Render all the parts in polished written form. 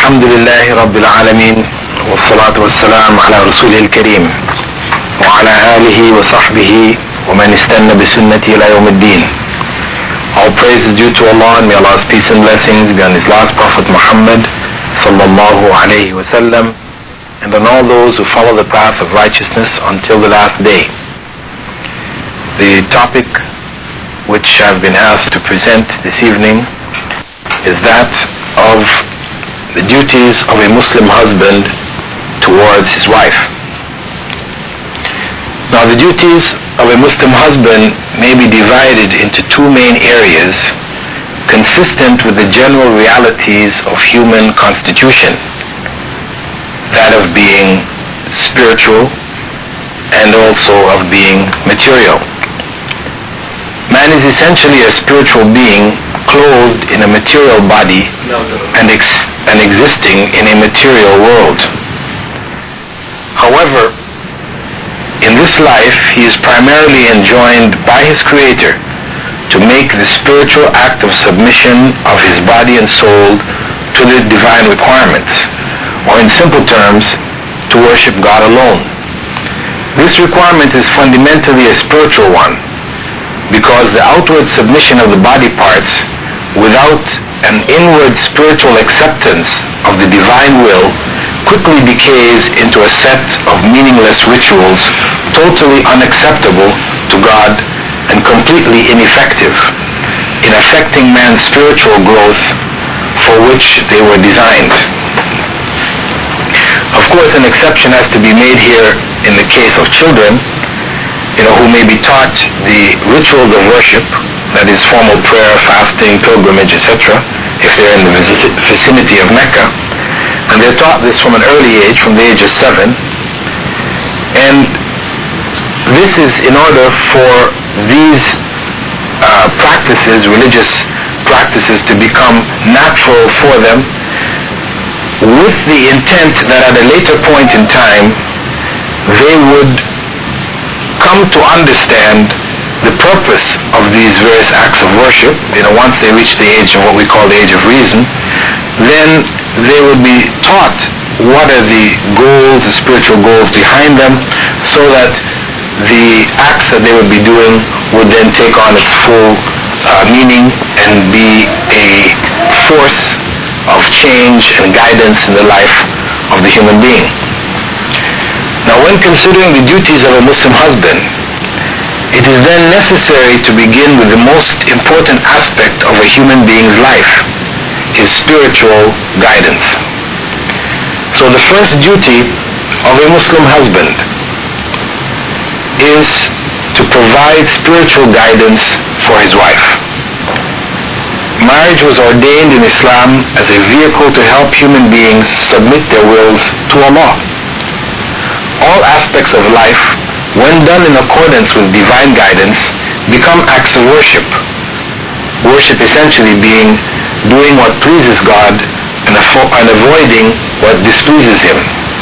الحمد لله رب العالمين والصلاة والسلام على رسوله الكريم وعلى آله وصحبه ومن استنى بسنته إلى يوم الدين. All praise is due to Allah, and may Allah's peace and blessings be on His last Prophet Muhammad sallallahu alayhi wa sallam, and on all those who follow the path of righteousness until the last day. The topic which I've been asked to present this evening is that of the duties of a Muslim husband towards his wife. Now, the duties of a Muslim husband may be divided into two main areas consistent with the general realities of human constitution, that of being spiritual and also of being material. Man is essentially a spiritual being clothed in a material body and existing in a material world. However, in this life, he is primarily enjoined by his Creator to make the spiritual act of submission of his body and soul to the divine requirements, or in simple terms, to worship God alone. This requirement is fundamentally a spiritual one, because the outward submission of the body parts without an inward spiritual acceptance of the divine will quickly decays into a set of meaningless rituals totally unacceptable to God and completely ineffective in affecting man's spiritual growth for which they were designed. Of course, an exception has to be made here in the case of children, who may be taught the rituals of worship, that is formal prayer, fasting, pilgrimage, etc., if they're in the vicinity of Mecca. And they're taught this from an early age, from the age of 7. And this is in order for these practices, religious practices, to become natural for them, with the intent that at a later point in time they would come to understand the purpose of these various acts of worship. Once they reach the age of what we call the age of reason, then they would be taught what are the goals, the spiritual goals behind them, so that the acts that they would be doing would then take on its full meaning and be a force of change and guidance in the life of the human being. Now, when considering the duties of a Muslim husband, it is then necessary to begin with the most important aspect of a human being's life, his spiritual guidance. So the first duty of a Muslim husband is to provide spiritual guidance for his wife. Marriage was ordained in Islam as a vehicle to help human beings submit their wills to Allah. All aspects of life, when done in accordance with divine guidance, become acts of worship. Worship essentially being doing what pleases God and avoiding what displeases Him.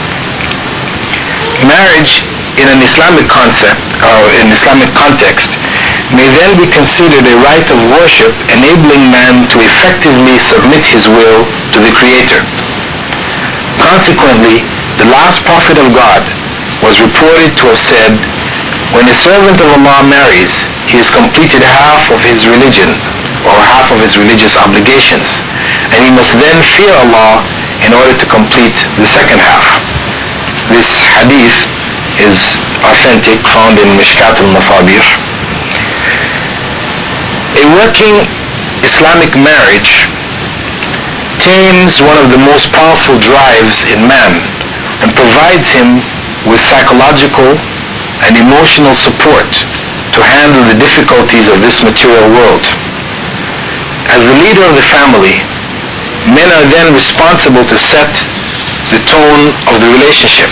Marriage in an Islamic concept, or in Islamic context, may then be considered a rite of worship enabling man to effectively submit his will to the Creator. Consequently, the last prophet of God was reported to have said, when a servant of Allah marries, he has completed half of his religion, or half of his religious obligations, and he must then fear Allah in order to complete the second half. This hadith is authentic, found in Mishkat al-Masabir. A working Islamic marriage tames one of the most powerful drives in man and provides him with psychological and emotional support to handle the difficulties of this material world. As the leader of the family, men are then responsible to set the tone of the relationship.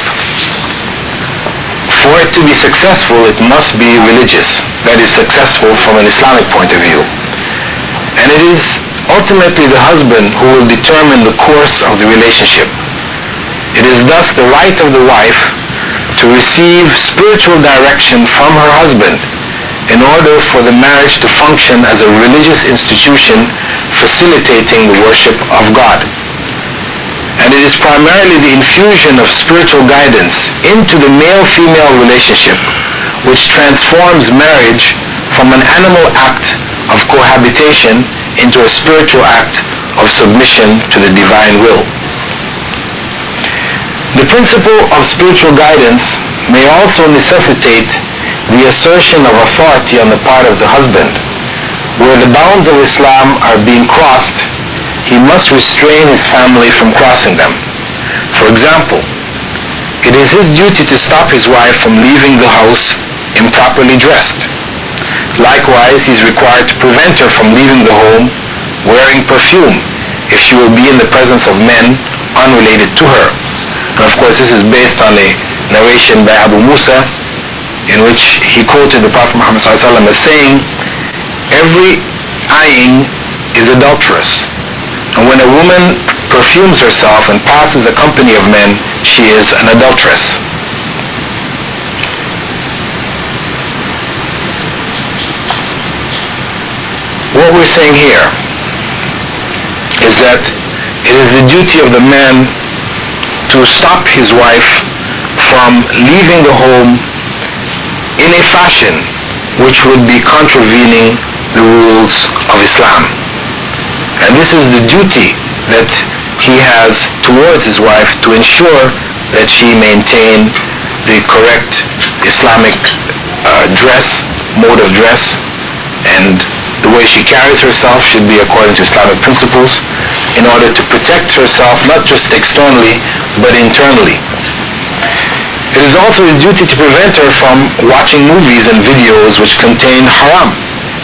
For it to be successful, it must be religious, that is, successful from an Islamic point of view. And it is ultimately the husband who will determine the course of the relationship. It is thus the right of the wife to receive spiritual direction from her husband in order for the marriage to function as a religious institution facilitating the worship of God. And it is primarily the infusion of spiritual guidance into the male-female relationship which transforms marriage from an animal act of cohabitation into a spiritual act of submission to the divine will. The principle of spiritual guidance may also necessitate the assertion of authority on the part of the husband. Where the bounds of Islam are being crossed, he must restrain his family from crossing them. For example, it is his duty to stop his wife from leaving the house improperly dressed. Likewise, he is required to prevent her from leaving the home wearing perfume if she will be in the presence of men unrelated to her. And of course, this is based on a narration by Abu Musa in which he quoted the Prophet Muhammad ﷺ as saying, "Every eyeing is adulterous, and when a woman perfumes herself and passes the company of men, she is an adulteress." What we're saying here is that it is the duty of the man to stop his wife from leaving the home in a fashion which would be contravening the rules of Islam. And this is the duty that he has towards his wife, to ensure that she maintain the correct Islamic mode of dress, and the way she carries herself should be according to Islamic principles, in order to protect herself not just externally but internally. It is also his duty to prevent her from watching movies and videos which contain haram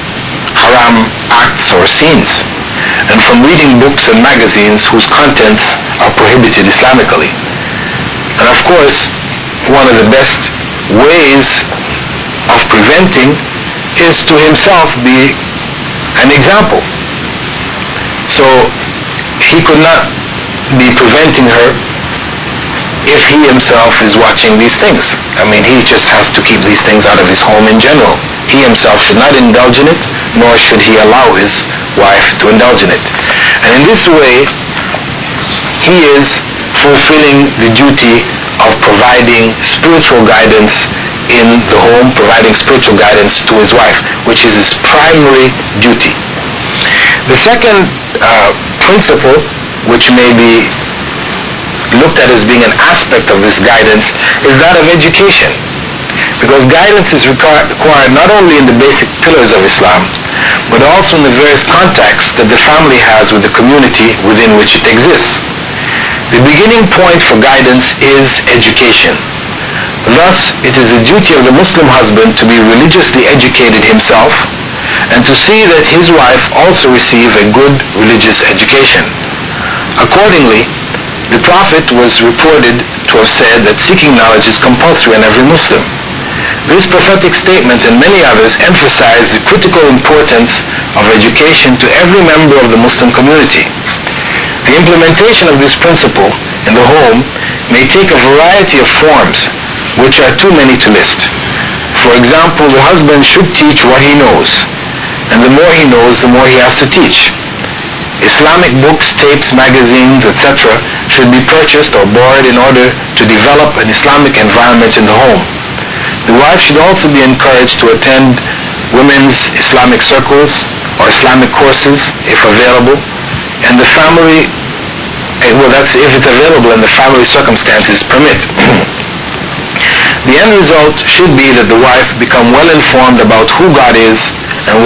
acts or scenes, and from reading books and magazines whose contents are prohibited Islamically. And of course, one of the best ways of preventing is to himself be an example. So he could not be preventing her if he himself is watching these things. I mean, he just has to keep these things out of his home in general. He himself should not indulge in it, nor should he allow his wife to indulge in it. And in this way, he is fulfilling the duty of providing spiritual guidance in the home, providing spiritual guidance to his wife, which is his primary duty. The second principle, which may be looked at as being an aspect of this guidance, is that of education. Because guidance is required not only in the basic pillars of Islam, but also in the various contexts that the family has with the community within which it exists. The beginning point for guidance is education. Thus, it is the duty of the Muslim husband to be religiously educated himself, and to see that his wife also receive a good religious education. Accordingly, the Prophet was reported to have said that seeking knowledge is compulsory on every Muslim. This prophetic statement and many others emphasize the critical importance of education to every member of the Muslim community. The implementation of this principle in the home may take a variety of forms, which are too many to list. For example, the husband should teach what he knows, and the more he knows, the more he has to teach. Islamic books, tapes, magazines, etc. should be purchased or borrowed in order to develop an Islamic environment in the home. The wife should also be encouraged to attend women's Islamic circles or Islamic courses if available, and the family, that's if it's available and the family circumstances permit. The end result should be that the wife become well informed about who God is and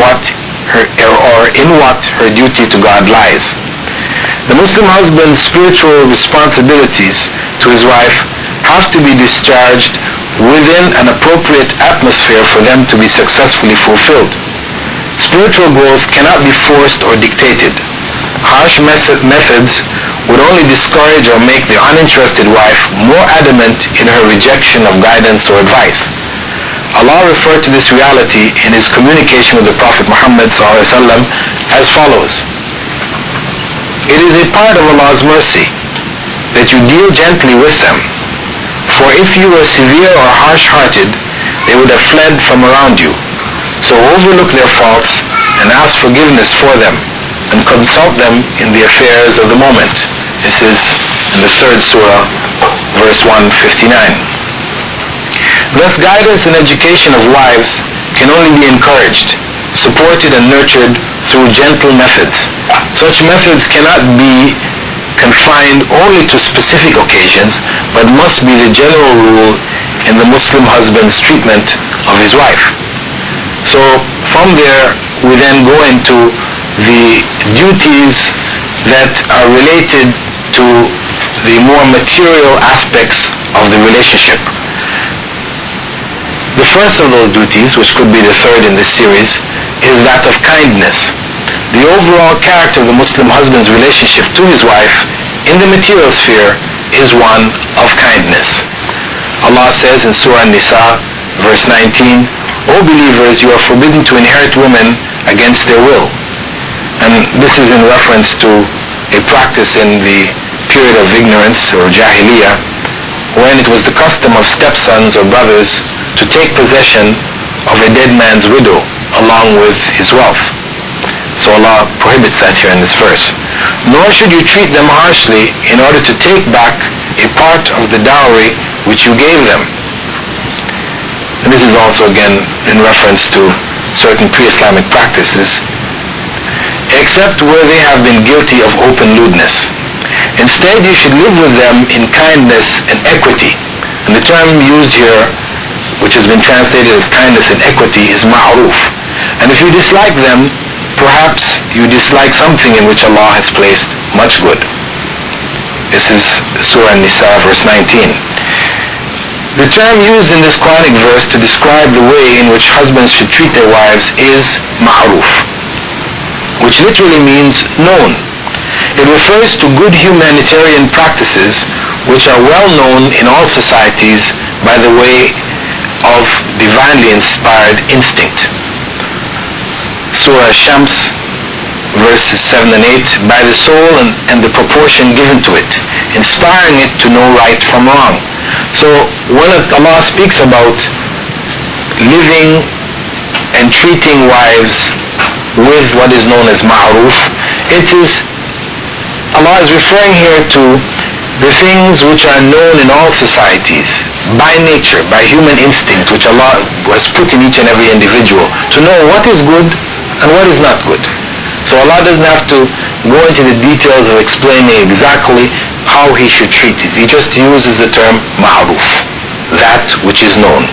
in what her duty to God lies. The Muslim husband's spiritual responsibilities to his wife have to be discharged within an appropriate atmosphere for them to be successfully fulfilled. Spiritual growth cannot be forced or dictated. Harsh methods would only discourage or make the uninterested wife more adamant in her rejection of guidance or advice. Allah referred to this reality in his communication with the Prophet Muhammad ﷺ as follows: "It is a part of Allah's mercy that you deal gently with them, for if you were severe or harsh-hearted, they would have fled from around you. So overlook their faults and ask forgiveness for them, and consult them in the affairs of the moment, This is in the 3rd surah, verse 159. Thus, guidance and education of wives can only be encouraged, supported and nurtured through gentle methods. Such methods cannot be confined only to specific occasions, but must be the general rule in the Muslim husband's treatment of his wife. So from there we then go into the duties that are related to the more material aspects of the relationship. The first of those duties, which could be the 3rd in this series, is that of kindness. The overall character of the Muslim husband's relationship to his wife in the material sphere is one of kindness. Allah says in Surah An-Nisa, verse 19, O believers, you are forbidden to inherit women against their will. And this is in reference to a practice in the period of ignorance or Jahiliyyah, when it was the custom of stepsons or brothers to take possession of a dead man's widow along with his wealth. So Allah prohibits that here in this verse. Nor should you treat them harshly in order to take back a part of the dowry which you gave them. And this is also again in reference to certain pre-Islamic practices, except where they have been guilty of open lewdness. Instead, you should live with them in kindness and equity. And the term used here, which has been translated as kindness and equity, is ma'ruf. And if you dislike them, perhaps you dislike something in which Allah has placed much good. This is Surah An-Nisa, verse 19. The term used in this Quranic verse to describe the way in which husbands should treat their wives is ma'ruf, which literally means known. It refers to good humanitarian practices which are well known in all societies by the way of divinely inspired instinct. Surah Shams, verses 7 and 8, by the soul and the proportion given to it, inspiring it to know right from wrong. So when Allah speaks about living and treating wives with what is known as ma'ruf, Allah is referring here to the things which are known in all societies by nature, by human instinct, which Allah has put in each and every individual to know what is good and what is not good. So Allah doesn't have to go into the details of explaining exactly how he should treat it. He just uses the term ma'ruf, that which is known.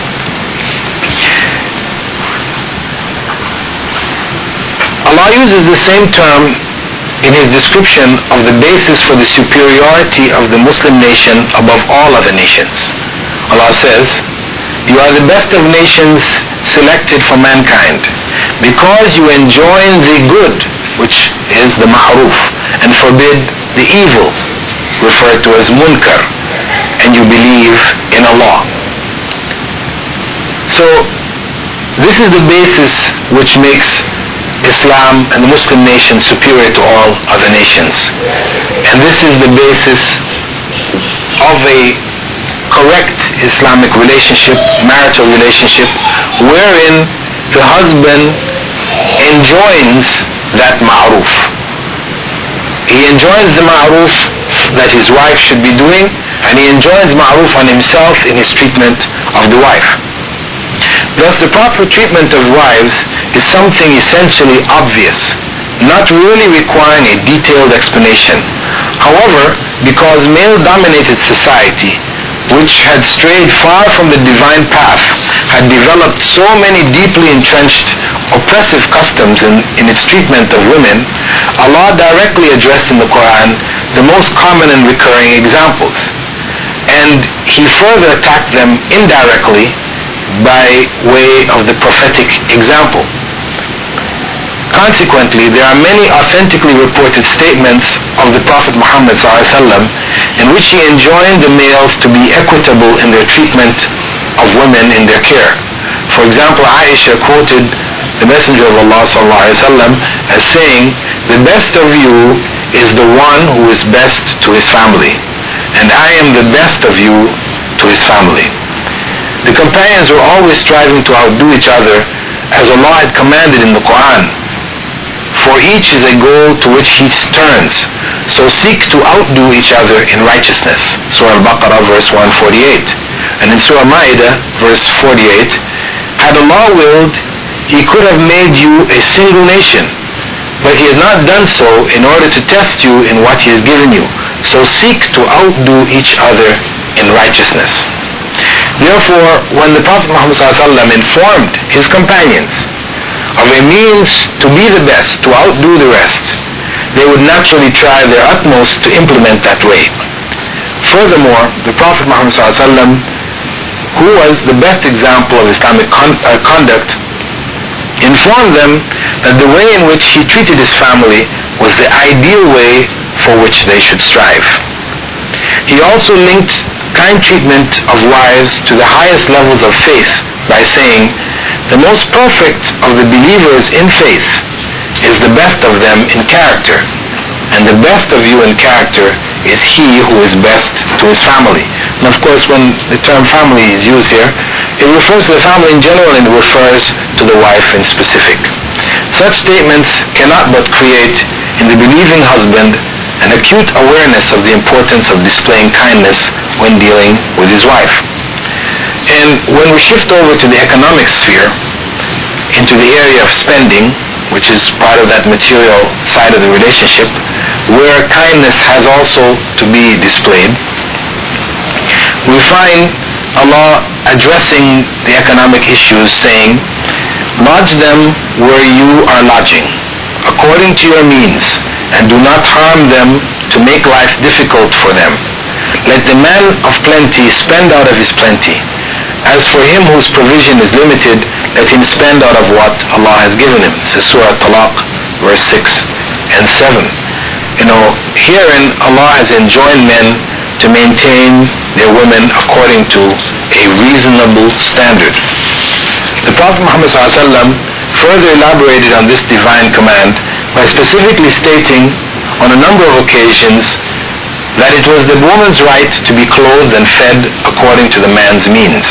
Allah uses the same term in his description of the basis for the superiority of the Muslim nation above all other nations. Allah says, you are the best of nations selected for mankind, because you enjoin the good, which is the ma'ruf, and forbid the evil, referred to as munkar, and you believe in Allah. So this is the basis which makes Islam and the Muslim nation superior to all other nations. And this is the basis of a correct Islamic relationship, marital relationship, wherein the husband enjoins that ma'ruf. He enjoins the ma'ruf that his wife should be doing, and he enjoins ma'ruf on himself in his treatment of the wife. Thus, the proper treatment of wives is something essentially obvious, not really requiring a detailed explanation. However, because male-dominated society, which had strayed far from the divine path, had developed so many deeply entrenched oppressive customs in its treatment of women, Allah directly addressed in the Quran the most common and recurring examples. And he further attacked them indirectly by way of the prophetic example. Consequently, there are many authentically reported statements of the Prophet Muhammad ﷺ in which he enjoined the males to be equitable in their treatment of women in their care. For example, Aisha quoted the Messenger of Allah ﷺ as saying, "The best of you is the one who is best to his family, and I am the best of you to his family." The companions were always striving to outdo each other, as Allah had commanded in the Quran. for each is a goal to which he turns. So seek to outdo each other in righteousness. Surah Al-Baqarah, verse 148. And in Surah Ma'idah, verse 48, had Allah willed, He could have made you a single nation, but He has not done so in order to test you in what He has given you. So seek to outdo each other in righteousness. Therefore, when the Prophet Muhammad ﷺ informed his companions of a means to be the best, to outdo the rest, they would naturally try their utmost to implement that way. Furthermore, the Prophet Muhammad ﷺ, who was the best example of Islamic conduct, informed them that the way in which he treated his family was the ideal way for which they should strive. He also linked kind treatment of wives to the highest levels of faith by saying, the most perfect of the believers in faith is the best of them in character, and the best of you in character is he who is best to his family. And of course, when the term family is used here, it refers to the family in general and it refers to the wife in specific. Such statements cannot but create in the believing husband an acute awareness of the importance of displaying kindness when dealing with his wife. And when we shift over to the economic sphere, into the area of spending, which is part of that material side of the relationship, where kindness has also to be displayed, we find Allah addressing the economic issues, saying, lodge them where you are lodging, according to your means, and do not harm them to make life difficult for them. Let the man of plenty spend out of his plenty. As for him whose provision is limited, let him spend out of what Allah has given him. This is Surah Talaq, verse 6 and 7. Herein Allah has enjoined men to maintain their women according to a reasonable standard. The Prophet Muhammad ﷺ further elaborated on this divine command by specifically stating on a number of occasions that it was the woman's right to be clothed and fed according to the man's means.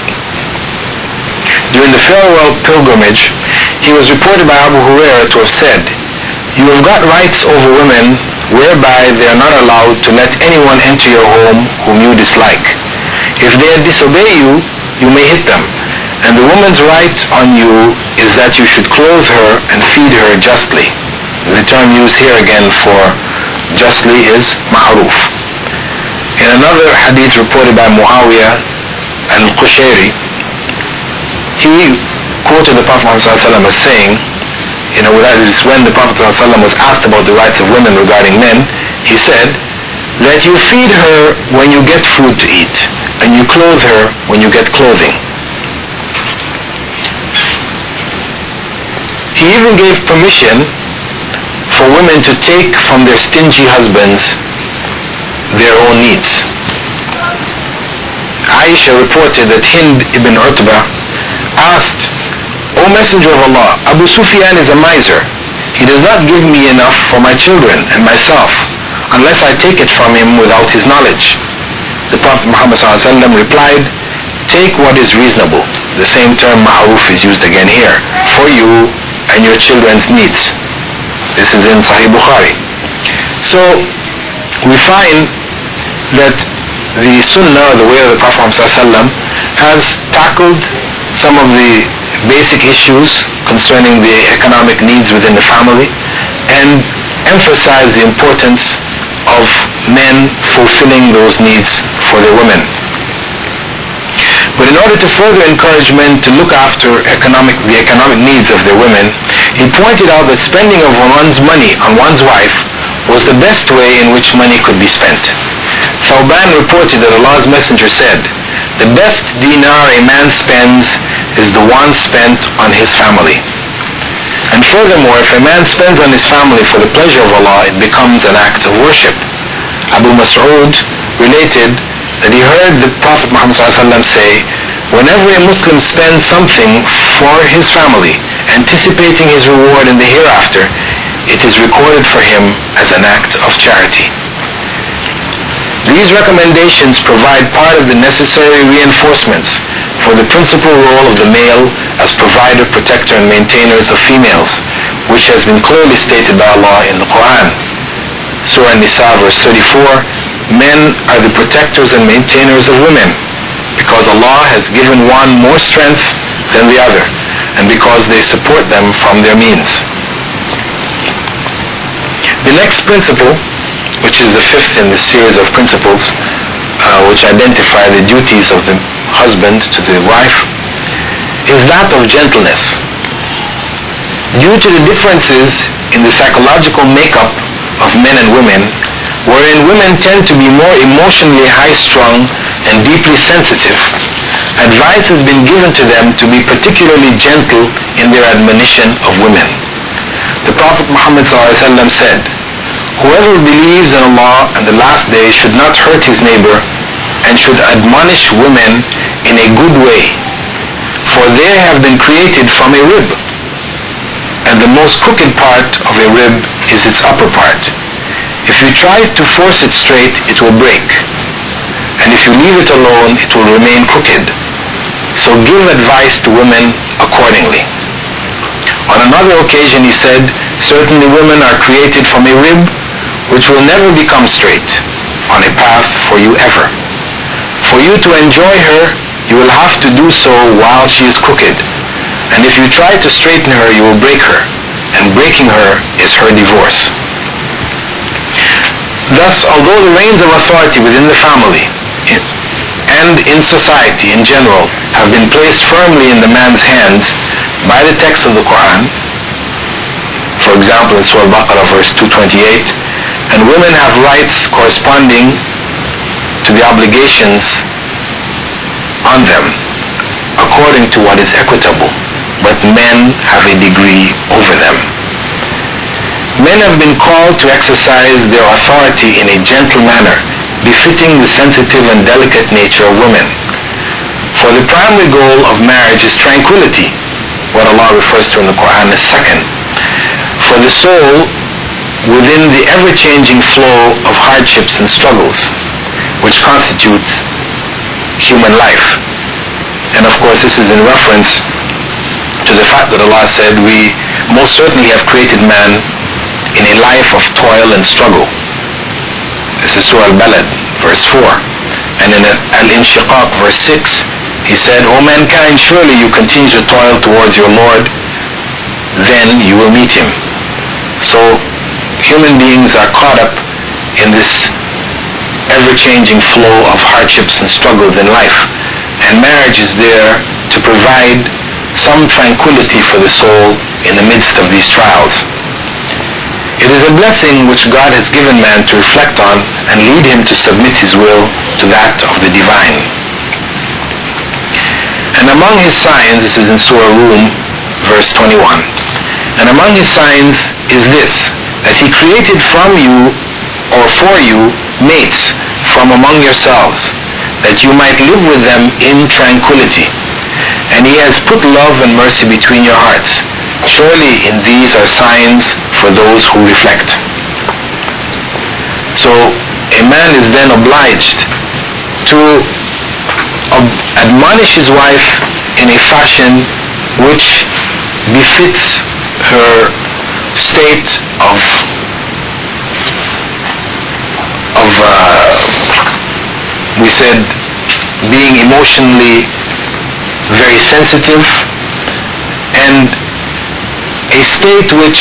During the farewell pilgrimage, he was reported by Abu Hurairah to have said, you have got rights over women whereby they are not allowed to let anyone enter your home whom you dislike. If they disobey you, you may hit them. And the woman's right on you is that you should clothe her and feed her justly. The term used here again for justly is ma'ruf. In another hadith reported by Muawiyah al-Qushayri, he quoted the Prophet ﷺ as saying, that is when the Prophet ﷺ was asked about the rights of women regarding men, he said, that you feed her when you get food to eat, and you clothe her when you get clothing. He even gave permission for women to take from their stingy husbands their own needs. Aisha reported that Hind ibn Utbah asked, O Messenger of Allah, Abu Sufyan is a miser. He does not give me enough for my children and myself unless I take it from him without his knowledge. The Prophet Muhammad ﷺ replied, take what is reasonable. The same term ma'ruf is used again here, for you and your children's needs. This is in Sahih Bukhari. So we find that the Sunnah, the way of the Prophet ﷺ, has tackled some of the basic issues concerning the economic needs within the family and emphasized the importance of men fulfilling those needs for their women. But in order to further encourage men to look after the economic needs of their women, he pointed out that spending of one's money on one's wife was the best way in which money could be spent. Thawban reported that Allah's Messenger said, the best dinar a man spends is the one spent on his family. And furthermore, if a man spends on his family for the pleasure of Allah, it becomes an act of worship. Abu Mas'ud related that he heard the Prophet Muhammad ﷺ say, whenever a Muslim spends something for his family, anticipating his reward in the hereafter, it is recorded for him as an act of charity. These recommendations provide part of the necessary reinforcements for the principal role of the male as provider, protector, and maintainers of females, which has been clearly stated by Allah in the Quran. Surah An-Nisa verse 34, men are the protectors and maintainers of women, because Allah has given one more strength than the other, and because they support them from their means. The next principle, which is the fifth in the series of principles, which identify the duties of the husband to the wife, is that of gentleness. Due to the differences in the psychological makeup of men and women, wherein women tend to be more emotionally high-strung and deeply sensitive, advice has been given to them to be particularly gentle in their admonition of women. The Prophet Muhammad ﷺ said, "Whoever believes in Allah and the last day should not hurt his neighbor and should admonish women in a good way, for they have been created from a rib, and the most crooked part of a rib is its upper part. If you try to force it straight, it will break, and if you leave it alone, it will remain crooked. So give advice to women accordingly." On another occasion he said, "Certainly women are created from a rib which will never become straight, on a path for you ever. For you to enjoy her, you will have to do so while she is crooked, and if you try to straighten her, you will break her, and breaking her is her divorce." Thus, although the reins of authority within the family and in society in general have been placed firmly in the man's hands by the text of the Quran, for example in Surah Al-Baqarah verse 228, and women have rights corresponding to the obligations on them according to what is equitable, but men have a degree over them. Men have been called to exercise their authority in a gentle manner, befitting the sensitive and delicate nature of women. For the primary goal of marriage is tranquility, what Allah refers to in the Quran as sakan, for the soul within the ever-changing flow of hardships and struggles which constitute human life. And of course this is in reference to the fact that Allah said, "We most certainly have created man in a life of toil and struggle." This is Surah Al-Balad verse 4. And in Al-Inshiqaq verse 6 he said, "O mankind, surely you continue to toil towards your Lord, then you will meet him." So human beings are caught up in this ever-changing flow of hardships and struggles in life, and marriage is there to provide some tranquility for the soul in the midst of these trials. It is a blessing which God has given man to reflect on and lead him to submit his will to that of the divine. And among his signs, this is in Surah Rum verse 21, and among his signs is this, that he created from you or for you mates from among yourselves, that you might live with them in tranquility. And he has put love and mercy between your hearts. Surely in these are signs for those who reflect. So a man is then obliged to admonish his wife in a fashion which befits her state of we said being emotionally very sensitive, and a state which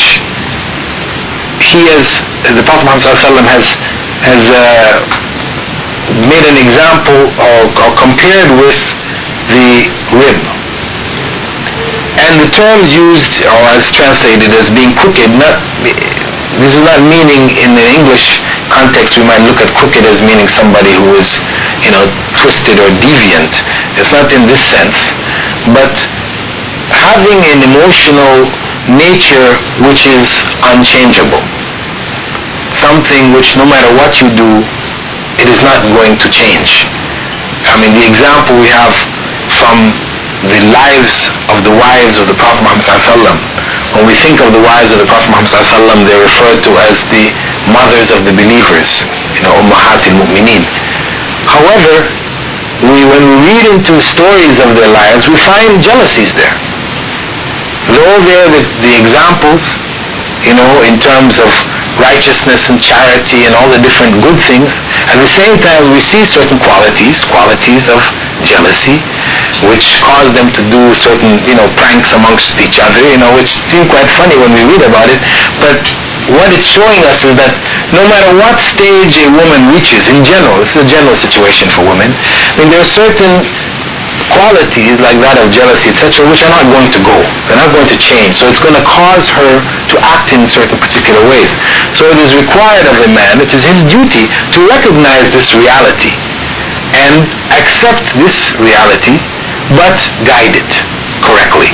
the Prophet Muhammad has made an example or compared with the rib. And the terms used or as translated as being crooked, this is not meaning in the English context we might look at crooked as meaning somebody who is, twisted or deviant. It's not in this sense, but having an emotional nature which is unchangeable, something which no matter what you do, it is not going to change. The example we have from the lives of the wives of the Prophet Muhammad ﷺ. When we think of the wives of the Prophet Muhammad ﷺ, they're referred to as the mothers of the believers, Ummahat al-Mu'mineen. However, when we read into stories of their lives, we find jealousies there. Though they're the examples in terms of righteousness and charity and all the different good things. At the same time, we see certain qualities of jealousy, which cause them to do certain, pranks amongst each other, which seem quite funny when we read about it. But what it's showing us is that no matter what stage a woman reaches, in general, it's a general situation for women, there are certain qualities like that of jealousy, etc., which are not going to go. They're not going to change. So it's going to cause her to act in certain particular ways. So it is required of a man, it is his duty to recognize this reality and accept this reality, but guide it correctly.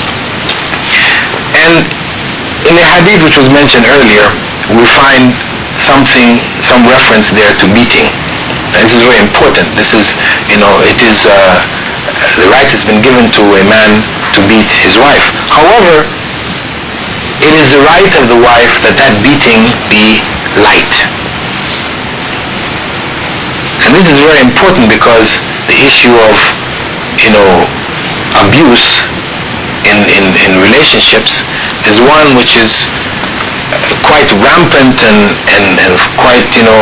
And in the hadith which was mentioned earlier, we find some reference there to beating. And this is very important. This is, the right has been given to a man to beat his wife. However, it is the right of the wife that beating be light. And this is very important because the issue of, abuse in relationships is one which is quite rampant and quite,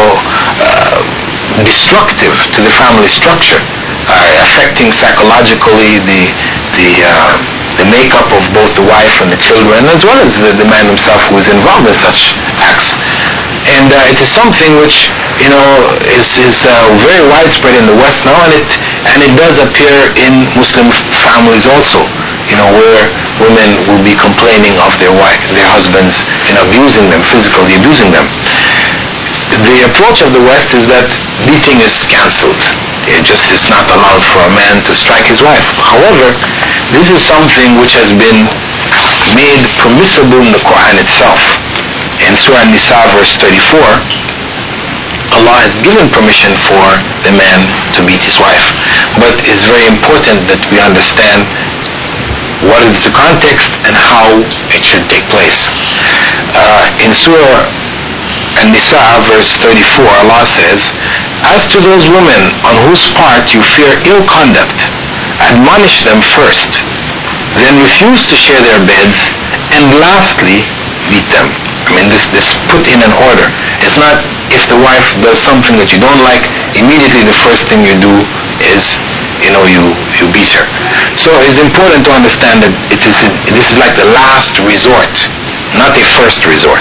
destructive to the family structure, affecting psychologically the makeup of both the wife and the children, as well as the man himself who is involved in such acts. And it is something which is very widespread in the West now, and it does appear in Muslim families also, where women will be complaining of their husbands and abusing them, physically abusing them. The approach of the West is that beating is cancelled. It just is not allowed for a man to strike his wife. However, this is something which has been made permissible in the Quran itself. In Surah An-Nisa verse 34, Allah has given permission for the man to beat his wife. But it's very important that we understand what is the context and how it should take place. In Surah An-Nisa verse 34, Allah says, "As to those women on whose part you fear ill conduct, admonish them first, then refuse to share their beds, and lastly, beat them." This put in an order. It's not if the wife does something that you don't like, immediately the first thing you do is, you beat her. So it's important to understand that this is like the last resort, not a first resort.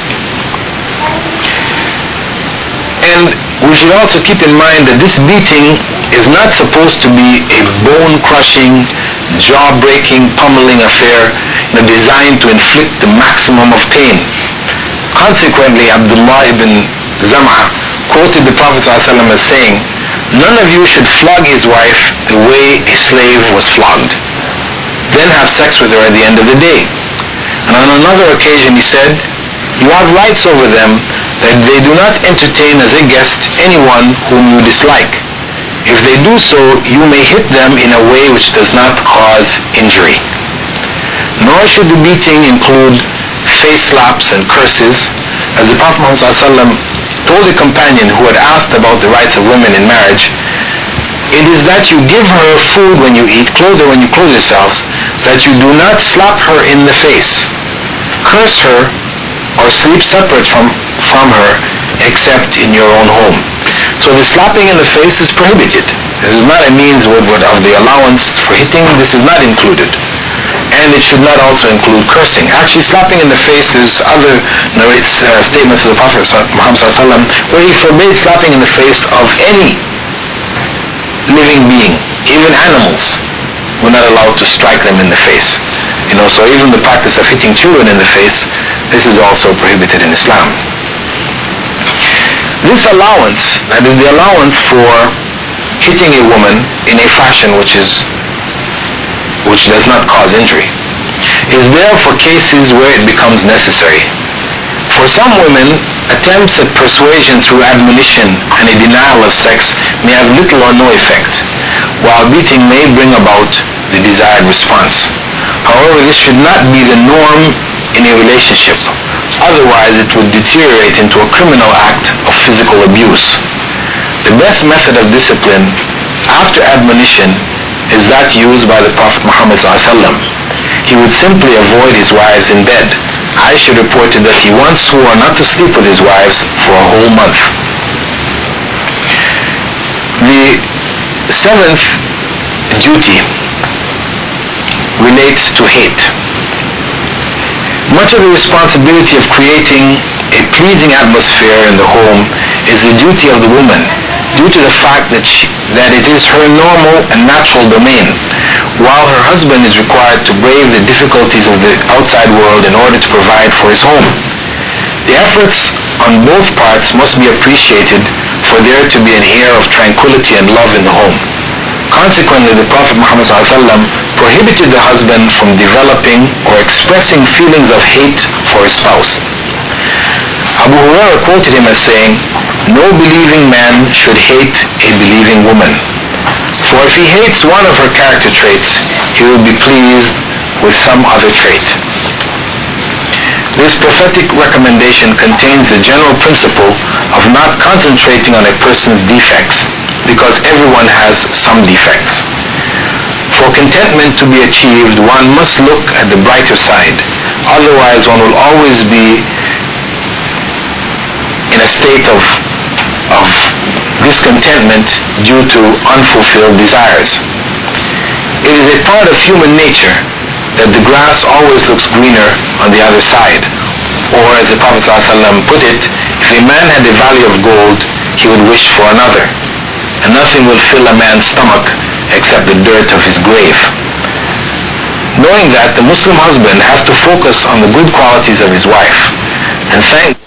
And we should also keep in mind that this beating is not supposed to be a bone-crushing, jaw-breaking, pummeling affair designed to inflict the maximum of pain. Consequently, Abdullah ibn Zam'a quoted the Prophet ﷺ as saying, "None of you should flog his wife the way a slave was flogged, then have sex with her at the end of the day." And on another occasion he said, "You have rights over them, that they do not entertain as a guest anyone whom you dislike. If they do so, you may hit them in a way which does not cause injury." Nor should the beating include face slaps and curses, as the Prophet ﷺ told a companion who had asked about the rights of women in marriage, "It is that you give her food when you eat, clothe her when you clothe yourselves, that you do not slap her in the face, curse her, or sleep separate from her, except in your own home." So the slapping in the face is prohibited. This is not a means of the allowance for hitting. This is not included. And it should not also include cursing. Actually, slapping in the face, there's other statements of the Prophet Muhammad ﷺ where he forbids slapping in the face of any living being. Even animals, we're not allowed to strike them in the face. So even the practice of hitting children in the face, this is also prohibited in Islam. This allowance, that is the allowance for hitting a woman in a fashion which does not cause injury, is there for cases where it becomes necessary. For some women, attempts at persuasion through admonition and a denial of sex may have little or no effect, while beating may bring about the desired response. However, this should not be the norm in a relationship. Otherwise, it would deteriorate into a criminal act of physical abuse. The best method of discipline after admonition is that used by the Prophet Muhammad ﷺ. he would simply avoid his wives in bed. Aisha reported that he once swore not to sleep with his wives for a whole month. The seventh duty relates to hate. Much of the responsibility of creating a pleasing atmosphere in the home is the duty of the woman, due to the fact that it is her normal and natural domain, while her husband is required to brave the difficulties of the outside world in order to provide for his home. The efforts on both parts must be appreciated for there to be an air of tranquility and love in the home. Consequently, the Prophet Muhammad ﷺ prohibited the husband from developing or expressing feelings of hate for his spouse. Abu Hurairah quoted him as saying, "No believing man should hate a believing woman. For if he hates one of her character traits, he will be pleased with some other trait." This prophetic recommendation contains the general principle of not concentrating on a person's defects, because everyone has some defects. For contentment to be achieved, one must look at the brighter side. Otherwise, one will always be in a state of discontentment due to unfulfilled desires. It is a part of human nature that the grass always looks greener on the other side. Or as the Prophet ﷺ put it, if a man had the value of gold, he would wish for another. And nothing will fill a man's stomach except the dirt of his grave. Knowing that, the Muslim husband has to focus on the good qualities of his wife and thank